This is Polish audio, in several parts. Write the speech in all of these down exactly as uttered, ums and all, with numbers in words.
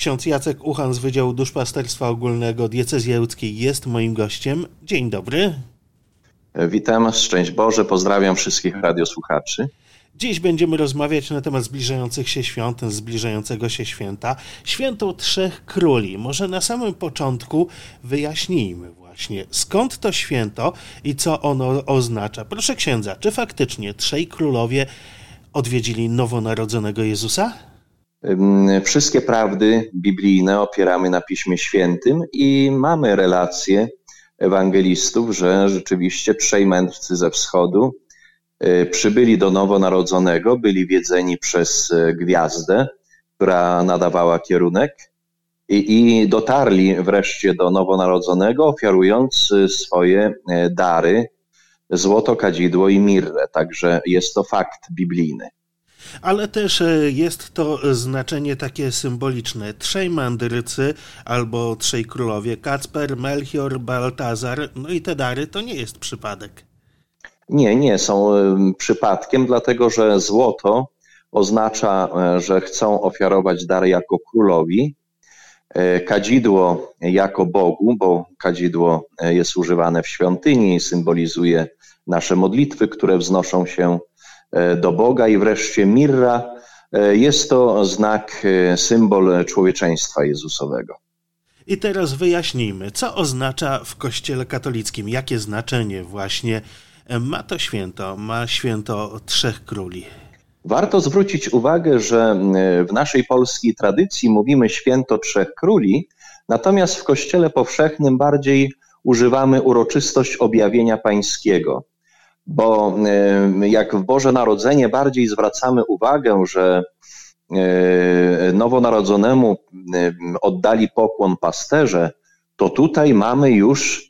Ksiądz Jacek Uchan z Wydziału Duszpasterstwa Ogólnego Diecezji Ełckiej jest moim gościem. Dzień dobry. Witam, szczęść Boże, pozdrawiam wszystkich radiosłuchaczy. Dziś będziemy rozmawiać na temat zbliżających się świąt, zbliżającego się święta. Święto Trzech Króli. Może na samym początku wyjaśnijmy właśnie, skąd to święto i co ono oznacza. Proszę księdza, czy faktycznie trzej królowie odwiedzili nowonarodzonego Jezusa? Wszystkie prawdy biblijne opieramy na Piśmie Świętym i mamy relacje ewangelistów, że rzeczywiście trzej mędrcy ze wschodu przybyli do nowonarodzonego, byli wiedzeni przez gwiazdę, która nadawała kierunek i, i dotarli wreszcie do nowonarodzonego, ofiarując swoje dary, złoto, kadzidło i mirrę. Także jest to fakt biblijny. Ale też jest to znaczenie takie symboliczne. Trzej mędrcy albo trzej królowie, Kacper, Melchior, Baltazar, no i te dary to nie jest przypadek. Nie, nie są przypadkiem, dlatego że złoto oznacza, że chcą ofiarować dary jako królowi, kadzidło jako Bogu, bo kadzidło jest używane w świątyni i symbolizuje nasze modlitwy, które wznoszą się do Boga, i wreszcie mirra jest to znak, symbol człowieczeństwa Jezusowego. I teraz wyjaśnijmy, co oznacza w Kościele katolickim, jakie znaczenie właśnie ma to święto, ma święto Trzech Króli. Warto zwrócić uwagę, że w naszej polskiej tradycji mówimy święto Trzech Króli, natomiast w Kościele powszechnym bardziej używamy uroczystość objawienia pańskiego. Bo jak w Boże Narodzenie bardziej zwracamy uwagę, że nowonarodzonemu oddali pokłon pasterze, to tutaj mamy już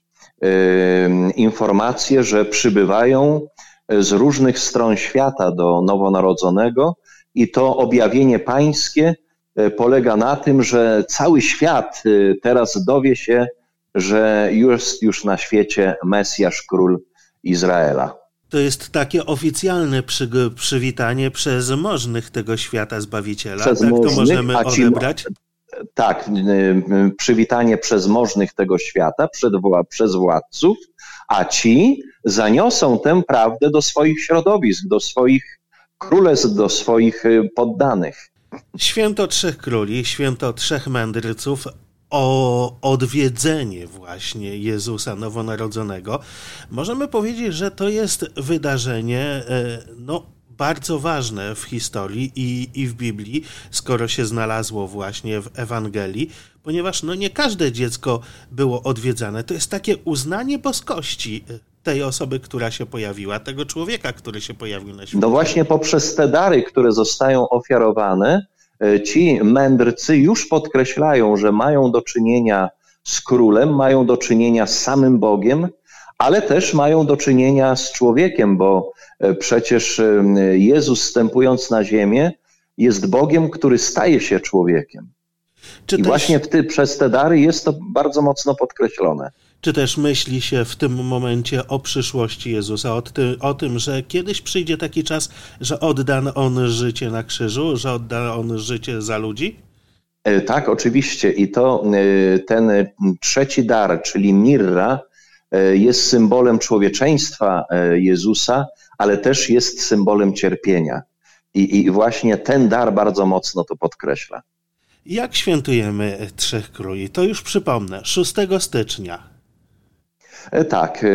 informacje, że przybywają z różnych stron świata do nowonarodzonego i to objawienie pańskie polega na tym, że cały świat teraz dowie się, że jest już na świecie Mesjasz, Król Izraela. To jest takie oficjalne przy, przywitanie przez możnych tego świata Zbawiciela. Przez tak możnych, to możemy a ci, odebrać? Tak, przywitanie przez możnych tego świata, przed, przez władców, a ci zaniosą tę prawdę do swoich środowisk, do swoich królestw, do swoich poddanych. Święto Trzech Króli, święto Trzech Mędrców, o odwiedzenie właśnie Jezusa Nowonarodzonego. Możemy powiedzieć, że to jest wydarzenie no, bardzo ważne w historii i, i w Biblii, skoro się znalazło właśnie w Ewangelii, ponieważ no, nie każde dziecko było odwiedzane. To jest takie uznanie boskości tej osoby, która się pojawiła, tego człowieka, który się pojawił na świecie. No właśnie poprzez te dary, które zostają ofiarowane, ci mędrcy już podkreślają, że mają do czynienia z królem, mają do czynienia z samym Bogiem, ale też mają do czynienia z człowiekiem, bo przecież Jezus, wstępując na ziemię, jest Bogiem, który staje się człowiekiem. Czy I też... właśnie w ty, przez te dary jest to bardzo mocno podkreślone. Czy też myśli się w tym momencie o przyszłości Jezusa, o, ty, o tym, że kiedyś przyjdzie taki czas, że odda On życie na krzyżu, że odda On życie za ludzi? Tak, oczywiście. I to ten trzeci dar, czyli mirra, jest symbolem człowieczeństwa Jezusa, ale też jest symbolem cierpienia. I, i właśnie ten dar bardzo mocno to podkreśla. Jak świętujemy Trzech Króli? To już przypomnę, szóstego stycznia. Tak,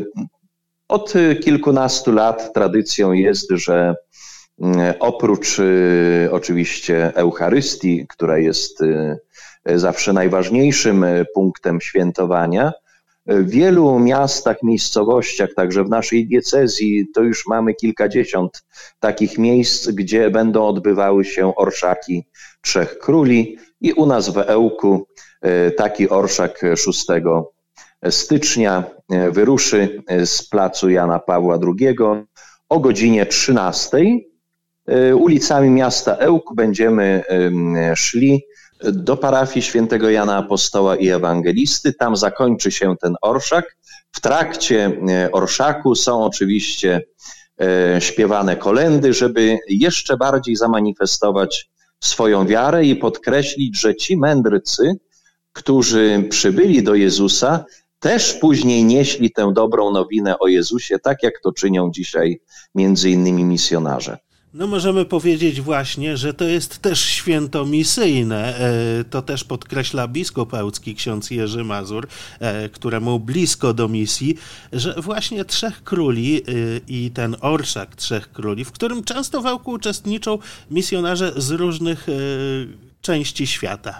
od kilkunastu lat tradycją jest, że oprócz oczywiście Eucharystii, która jest zawsze najważniejszym punktem świętowania, w wielu miastach, miejscowościach, także w naszej diecezji, to już mamy kilkadziesiąt takich miejsc, gdzie będą odbywały się orszaki Trzech Króli, i u nas w Ełku taki orszak szóstego stycznia wyruszy z placu Jana Pawła drugiego o godzinie trzynastej. Ulicami miasta Ełk będziemy szli do parafii świętego Jana Apostoła i Ewangelisty. Tam zakończy się ten orszak. W trakcie orszaku są oczywiście śpiewane kolędy, żeby jeszcze bardziej zamanifestować swoją wiarę i podkreślić, że ci mędrcy, którzy przybyli do Jezusa, też później nieśli tę dobrą nowinę o Jezusie, tak jak to czynią dzisiaj między innymi misjonarze. No możemy powiedzieć właśnie, że to jest też święto misyjne. To też podkreśla biskup ełcki, ksiądz Jerzy Mazur, któremu blisko do misji, że właśnie Trzech Króli i ten orszak Trzech Króli, w którym często w Ełku uczestniczą misjonarze z różnych części świata.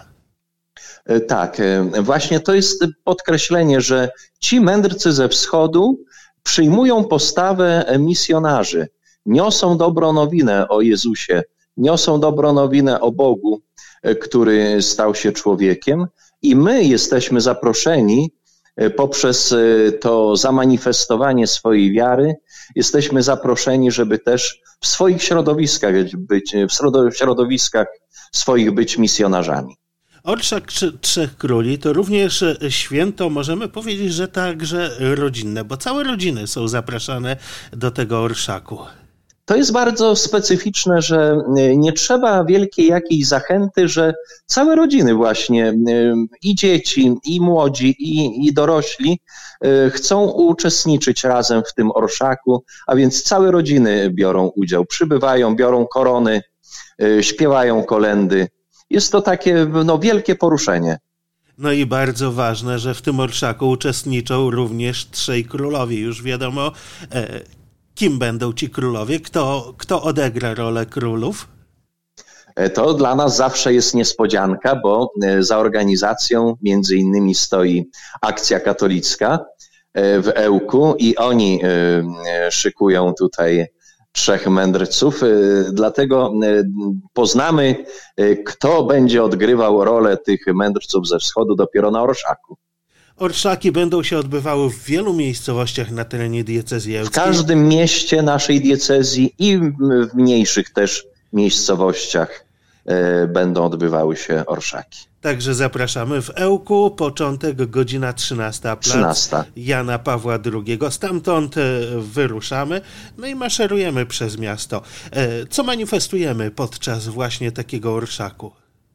Tak, właśnie to jest podkreślenie, że ci mędrcy ze wschodu przyjmują postawę misjonarzy. Niosą dobrą nowinę o Jezusie, niosą dobrą nowinę o Bogu, który stał się człowiekiem i my jesteśmy zaproszeni poprzez to zamanifestowanie swojej wiary, jesteśmy zaproszeni, żeby też w swoich środowiskach być, w środowiskach swoich być misjonarzami. Orszak Trzech Króli to również święto, możemy powiedzieć, że także rodzinne, bo całe rodziny są zapraszane do tego orszaku. To jest bardzo specyficzne, że nie trzeba wielkiej jakiejś zachęty, że całe rodziny właśnie, i dzieci, i młodzi, i, i dorośli chcą uczestniczyć razem w tym orszaku, a więc całe rodziny biorą udział, przybywają, biorą korony, śpiewają kolędy. Jest to takie no, wielkie poruszenie. No i bardzo ważne, że w tym orszaku uczestniczą również trzej królowie. Już wiadomo, e, kim będą ci królowie, kto, kto odegra rolę królów. To dla nas zawsze jest niespodzianka, bo za organizacją między innymi stoi Akcja Katolicka w Ełku i oni szykują tutaj trzech mędrców, dlatego poznamy, kto będzie odgrywał rolę tych mędrców ze wschodu dopiero na orszaku. Orszaki będą się odbywały w wielu miejscowościach na terenie diecezji ełckiej. W każdym mieście naszej diecezji i w mniejszych też miejscowościach będą odbywały się orszaki. Także zapraszamy w Ełku, początek godzina trzynasta, plac trzynasta. Jana Pawła drugiego. Stamtąd wyruszamy, no i maszerujemy przez miasto. Co manifestujemy podczas właśnie takiego orszaku?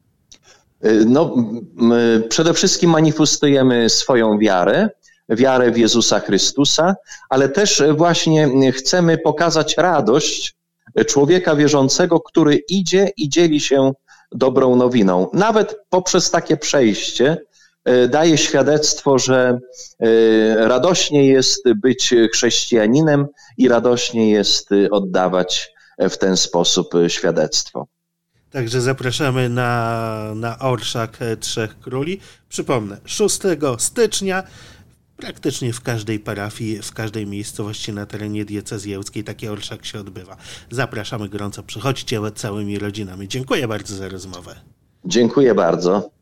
No, przede wszystkim manifestujemy swoją wiarę, wiarę w Jezusa Chrystusa, ale też właśnie chcemy pokazać radość człowieka wierzącego, który idzie i dzieli się dobrą nowiną. Nawet poprzez takie przejście daje świadectwo, że radośnie jest być chrześcijaninem i radośnie jest oddawać w ten sposób świadectwo. Także zapraszamy na, na orszak Trzech Króli. Przypomnę, szóstego stycznia praktycznie w każdej parafii, w każdej miejscowości na terenie diecezji ełckiej taki orszak się odbywa. Zapraszamy gorąco, przychodźcie całymi rodzinami. Dziękuję bardzo za rozmowę. Dziękuję bardzo.